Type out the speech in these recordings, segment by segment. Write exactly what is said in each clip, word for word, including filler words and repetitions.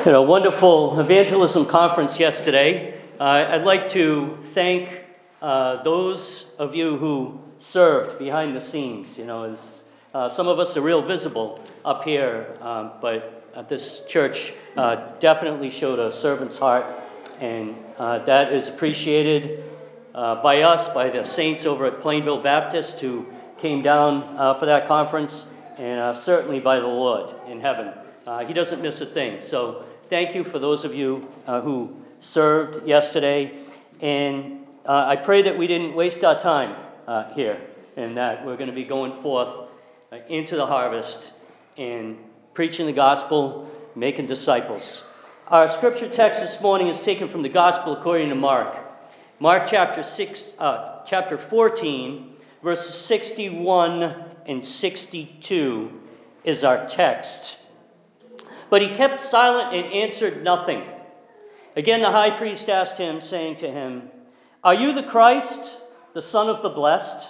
You know, wonderful evangelism conference yesterday. Uh, I'd like to thank uh, those of you who served behind the scenes. You know, as uh, some of us are real visible up here, um, but uh, this church uh, definitely showed a servant's heart, and uh, that is appreciated uh, by us, by the saints over at Plainville Baptist who came down uh, for that conference, and uh, certainly by the Lord in heaven. Uh, he doesn't miss a thing. So thank you for those of you uh, who served yesterday. And uh, I pray that we didn't waste our time uh, here, and that we're going to be going forth uh, into the harvest and preaching the gospel, making disciples. Our scripture text this morning is taken from the gospel according to Mark. Mark chapter six, uh, chapter fourteen, verses sixty-one and sixty-two is our text. But he kept silent and answered nothing. Again, the high priest asked him, saying to him, "Are you the Christ, the Son of the Blessed?"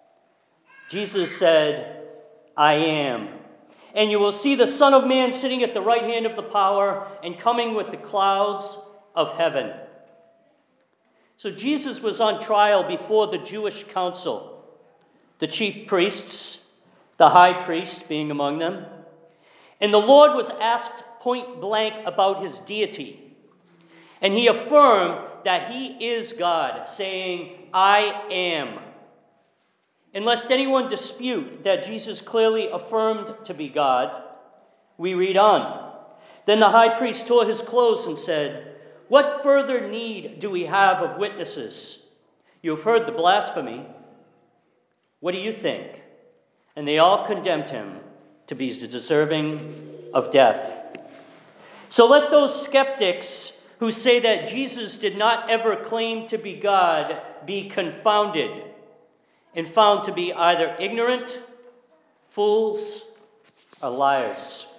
Jesus said, "I am. And you will see the Son of Man sitting at the right hand of the power and coming with the clouds of heaven." So Jesus was on trial before the Jewish council, the chief priests, the high priest being among them. And the Lord was asked point blank about his deity. And he affirmed that he is God, saying, "I am." And lest anyone dispute that Jesus clearly affirmed to be God, we read on. Then the high priest tore his clothes and said, "What further need do we have of witnesses? You have heard the blasphemy. What do you think?" And they all condemned him to be deserving of death. So let those skeptics who say that Jesus did not ever claim to be God be confounded and found to be either ignorant, fools, or liars.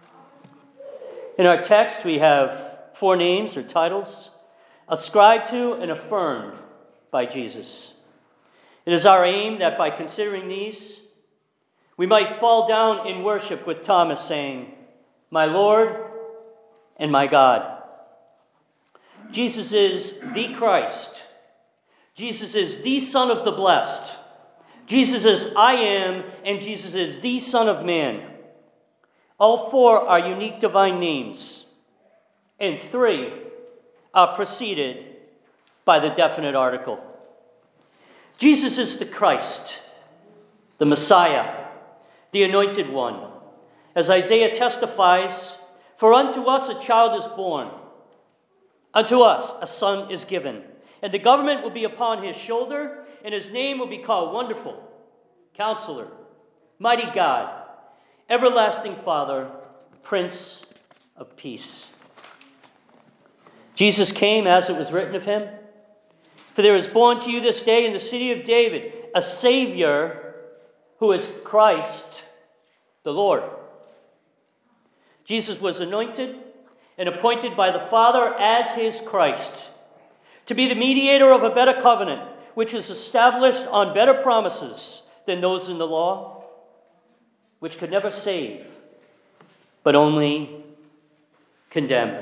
In our text, we have four names or titles ascribed to and affirmed by Jesus. It is our aim that by considering these, we might fall down in worship with Thomas saying, "My Lord and my God." Jesus is the Christ. Jesus is the Son of the Blessed. Jesus is I am, and Jesus is the Son of Man. All four are unique divine names, and three are preceded by the definite article. Jesus is the Christ, the Messiah, the Anointed One. As Isaiah testifies, "For unto us a child is born, unto us a son is given, and the government will be upon his shoulder, and his name will be called Wonderful, Counselor, Mighty God, Everlasting Father, Prince of Peace." Jesus came as it was written of him. "For there is born to you this day in the city of David a Savior, who is Christ the Lord." Jesus was anointed and appointed by the Father as his Christ, to be the mediator of a better covenant, which is established on better promises than those in the law, which could never save, but only condemn.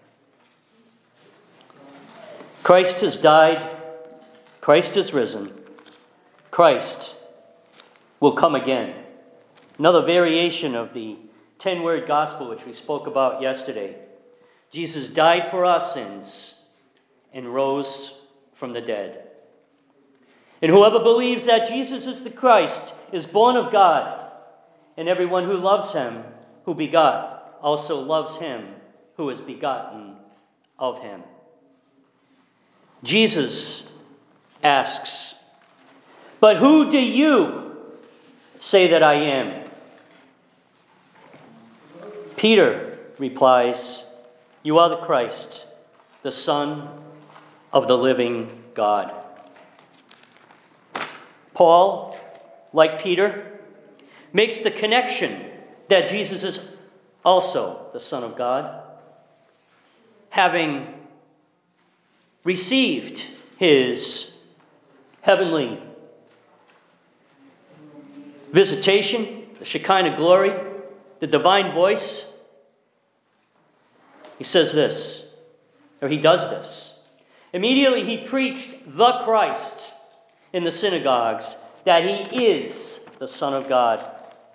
Christ has died. Christ has risen. Christ will come again. Another variation of the ten-word gospel which we spoke about yesterday. Jesus died for our sins and rose from the dead. And whoever believes that Jesus is the Christ is born of God, and everyone who loves him, who begot, also loves him who is begotten of him. Jesus asks, "But who do you say that I am?" Peter replies, "You are the Christ, the Son of the living God." Paul, like Peter, makes the connection that Jesus is also the Son of God, having received his heavenly visitation, the Shekinah glory, the divine voice. He says this, or he does this. Immediately he preached the Christ in the synagogues, that he is the Son of God.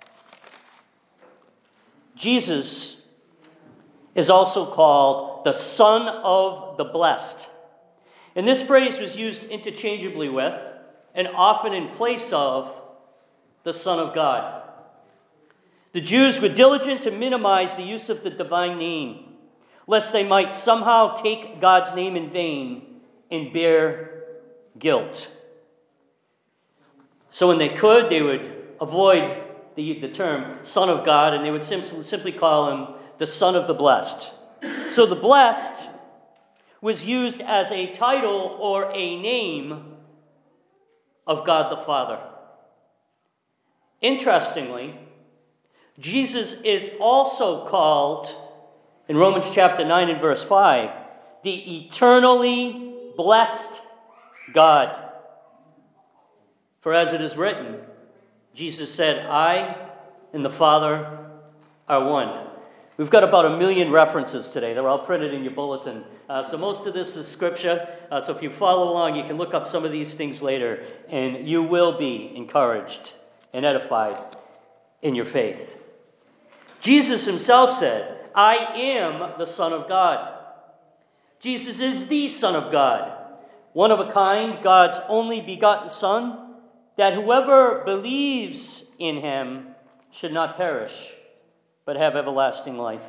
Jesus is also called the Son of the Blessed. And this phrase was used interchangeably with, and often in place of, the Son of God. The Jews were diligent to minimize the use of the divine name, lest they might somehow take God's name in vain and bear guilt. So when they could, they would avoid the, the term Son of God, and they would simply, simply call him the Son of the Blessed. So the blessed was used as a title or a name of God the Father. Interestingly, Jesus is also called, in Romans chapter nine and verse five, the eternally blessed God. For as it is written, Jesus said, I and the Father are one. We've got about a million references today. They're all printed in your bulletin. Uh, so most of this is scripture. Uh, so if you follow along, you can look up some of these things later, and you will be encouraged and edified in your faith. Jesus himself said, I am the Son of God. Jesus is the Son of God, one of a kind, God's only begotten Son, that whoever believes in him should not perish, but have everlasting life.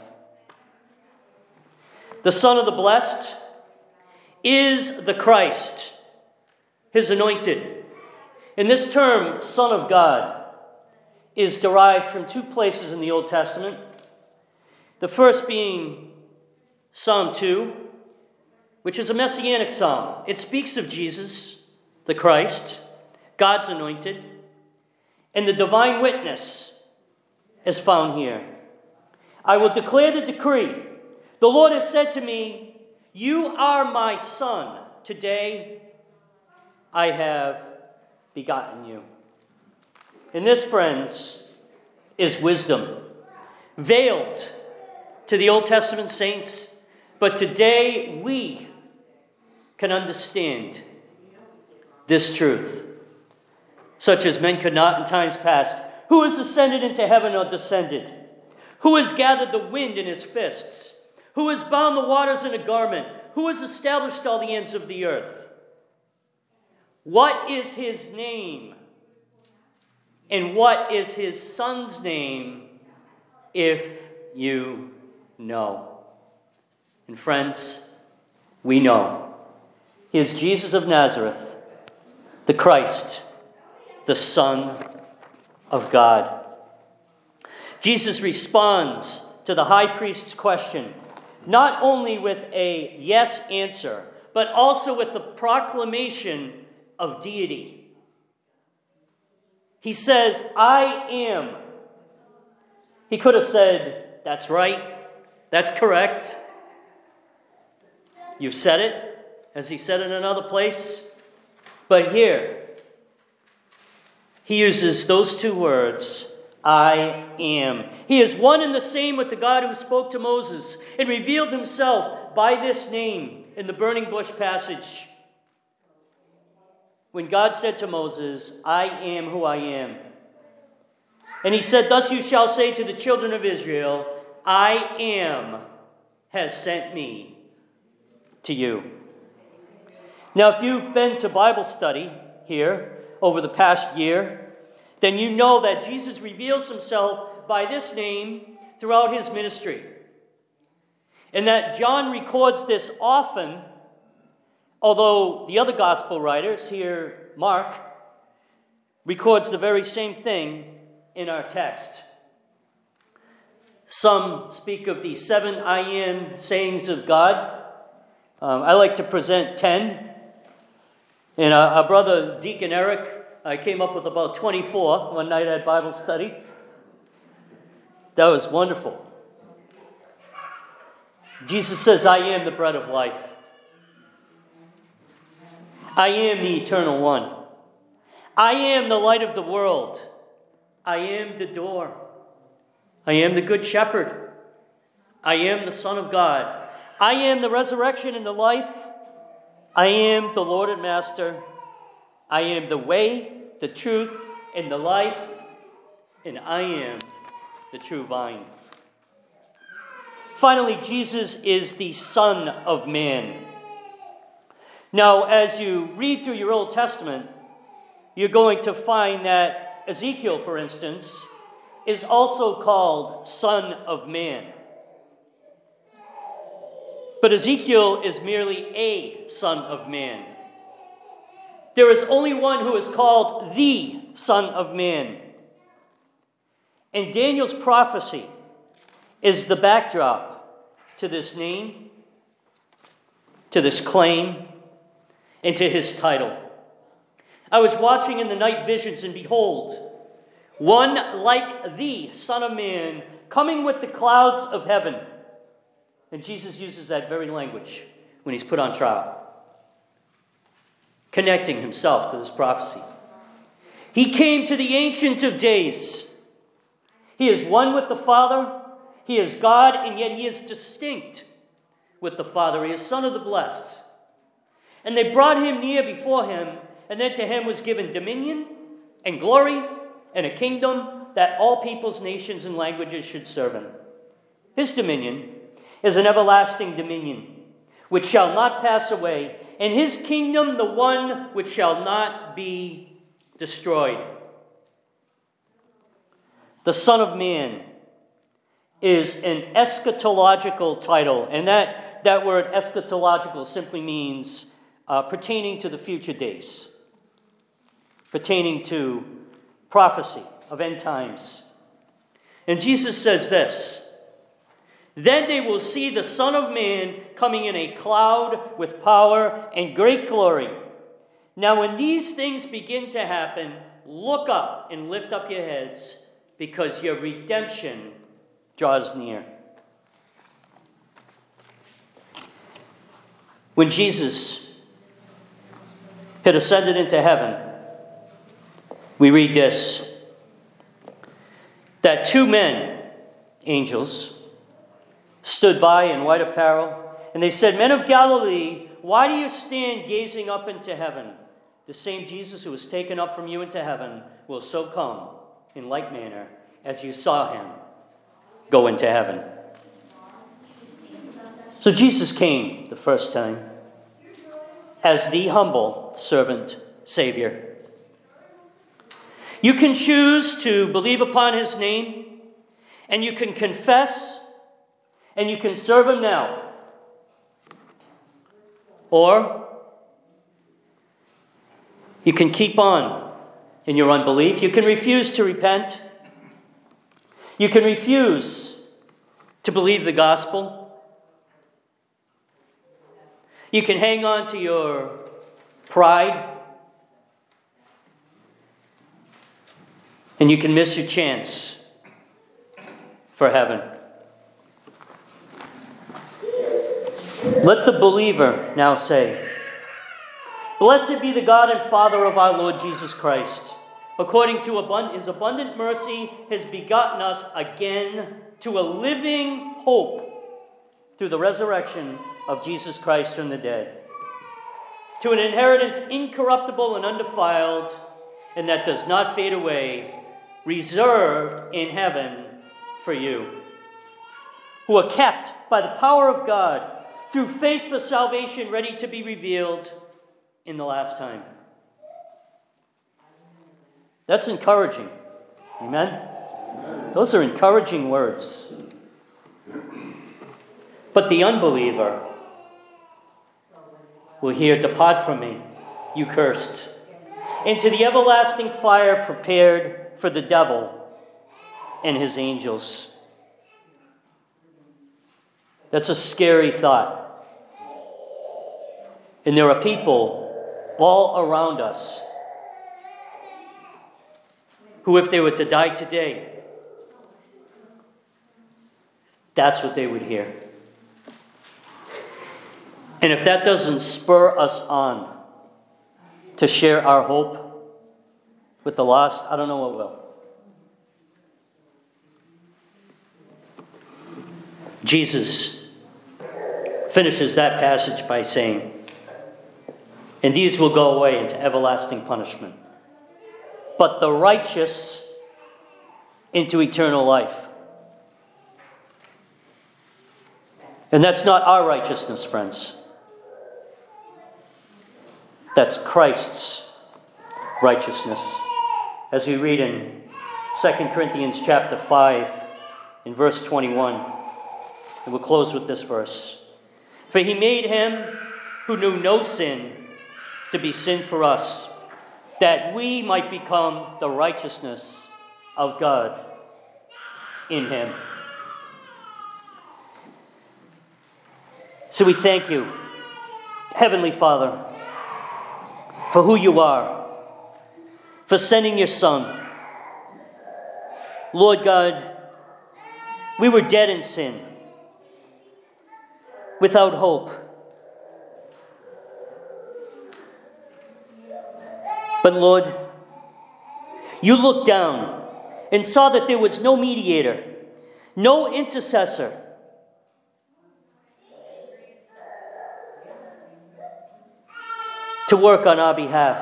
The Son of the Blessed is the Christ, his anointed. And this term, Son of God, is derived from two places in the Old Testament. The first being Psalm two, which is a messianic psalm. It speaks of Jesus, the Christ, God's anointed, and the divine witness is found here. I will declare the decree. The Lord has said to me, you are my son. Today I have begotten you. And this, friends, is wisdom, veiled to the Old Testament saints, but today we can understand this truth, such as men could not in times past. Who has ascended into heaven or descended? Who has gathered the wind in his fists? Who has bound the waters in a garment? Who has established all the ends of the earth? What is his name? And what is his son's name, if you know? And friends, we know. He is Jesus of Nazareth, the Christ, the Son of God. Jesus responds to the high priest's question, not only with a yes answer, but also with the proclamation of deity. He says, I am. He could have said, that's right, that's correct. You've said it, as he said in another place. But here, he uses those two words, I am. He is one and the same with the God who spoke to Moses and revealed himself by this name in the burning bush passage. When God said to Moses, I am who I am. And he said, thus you shall say to the children of Israel, I am has sent me to you. Now, if you've been to Bible study here over the past year, then you know that Jesus reveals himself by this name throughout his ministry. And that John records this often, although the other gospel writers, here Mark, records the very same thing in our text. Some speak of the seven I am sayings of God. Um, I like to present ten. And our, our brother Deacon Eric, I came up with about twenty-four one night at Bible study. That was wonderful. Jesus says, I am the bread of life. I am the eternal one. I am the light of the world. I am the door. I am the good shepherd. I am the Son of God. I am the resurrection and the life. I am the Lord and Master. I am the way, the truth, and the life, and I am the true vine. Finally, Jesus is the Son of Man. Now, as you read through your Old Testament, you're going to find that Ezekiel, for instance, is also called Son of Man. But Ezekiel is merely a Son of Man. There is only one who is called the Son of Man. And Daniel's prophecy is the backdrop to this name, to this claim, and to his title. I was watching in the night visions, and behold, one like the Son of Man coming with the clouds of heaven. And Jesus uses that very language when he's put on trial, connecting himself to this prophecy. He came to the Ancient of Days. He is one with the Father. He is God, and yet he is distinct with the Father. He is Son of the Blessed. And they brought him near before him, and then to him was given dominion and glory and a kingdom that all peoples, nations, and languages should serve him. His dominion is an everlasting dominion, which shall not pass away, and his kingdom the one which shall not be destroyed. The Son of Man is an eschatological title, and that, that word eschatological simply means uh, pertaining to the future days, pertaining to prophecy of end times. And Jesus says this, "Then they will see the Son of Man coming in a cloud with power and great glory. Now when these things begin to happen, look up and lift up your heads, because your redemption draws near." When Jesus had ascended into heaven, we read this, that two men, angels, stood by in white apparel, and they said, "Men of Galilee, why do you stand gazing up into heaven? The same Jesus who was taken up from you into heaven will so come in like manner as you saw him go into heaven." So Jesus came the first time as the humble servant Savior. You can choose to believe upon his name, and you can confess, and you can serve him now. Or you can keep on in your unbelief. You can refuse to repent. You can refuse to believe the gospel. You can hang on to your pride. And you can miss your chance for heaven. Let the believer now say, "Blessed be the God and Father of our Lord Jesus Christ. According to abund- his abundant mercy, has begotten us again to a living hope through the resurrection of Jesus Christ from the dead, to an inheritance incorruptible and undefiled, and that does not fade away, reserved in heaven for you, who are kept by the power of God through faith for salvation, ready to be revealed in the last time." That's encouraging. Amen? Amen. Those are encouraging words. But the unbeliever will hear, "Depart from me, you cursed, into the everlasting fire prepared for the devil and his angels." That's a scary thought. And there are people all around us who, if they were to die today, that's what they would hear. And if that doesn't spur us on to share our hope with the lost, I don't know what will. Jesus finishes that passage by saying, "And these will go away into everlasting punishment, but the righteous into eternal life." And that's not our righteousness, friends. That's Christ's righteousness. As we read in Second Corinthians chapter five, in verse twenty-one, and we'll close with this verse. "For he made him who knew no sin to be sin for us, that we might become the righteousness of God in him." So we thank you, Heavenly Father, for who you are, for sending your Son. Lord God, we were dead in sin, without hope. But Lord, you looked down and saw that there was no mediator, no intercessor, to work on our behalf.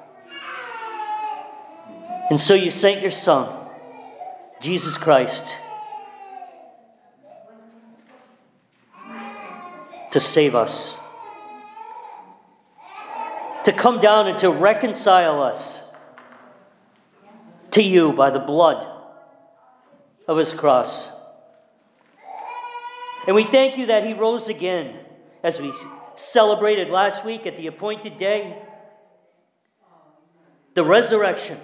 And so you sent your Son, Jesus Christ, to save us, to come down and to reconcile us to you by the blood of his cross. And we thank you that he rose again, as we celebrated last week at the appointed day, the resurrection.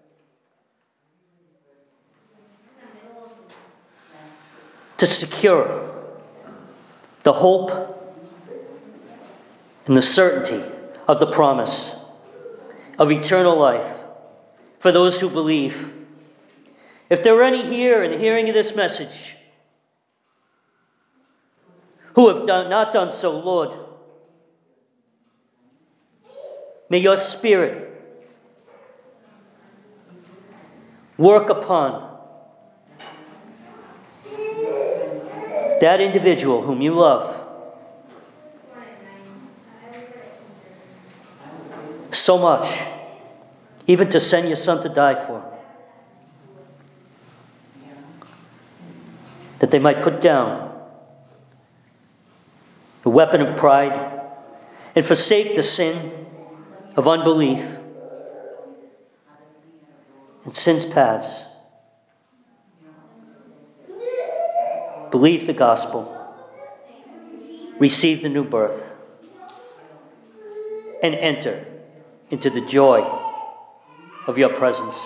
To secure the hope and the certainty of the promise of eternal life for those who believe. If there are any here in the hearing of this message who have done, not done so, Lord, may your Spirit work upon that individual whom you love so much, even to send your Son to die for, that they might put down the weapon of pride and forsake the sin of unbelief and sin's paths. Believe the gospel, receive the new birth, and enter into the joy of your presence.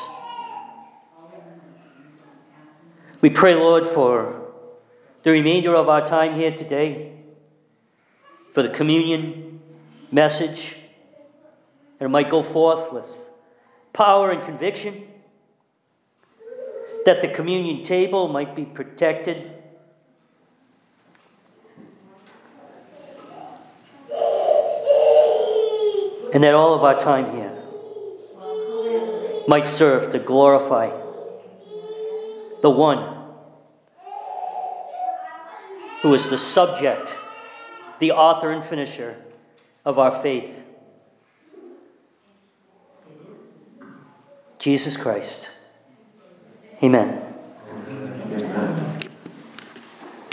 We pray, Lord, for the remainder of our time here today, for the communion message, and it might go forth with power and conviction, that the communion table might be protected, and that all of our time here might serve to glorify the one who is the subject, the author and finisher of our faith, Jesus Christ. Amen.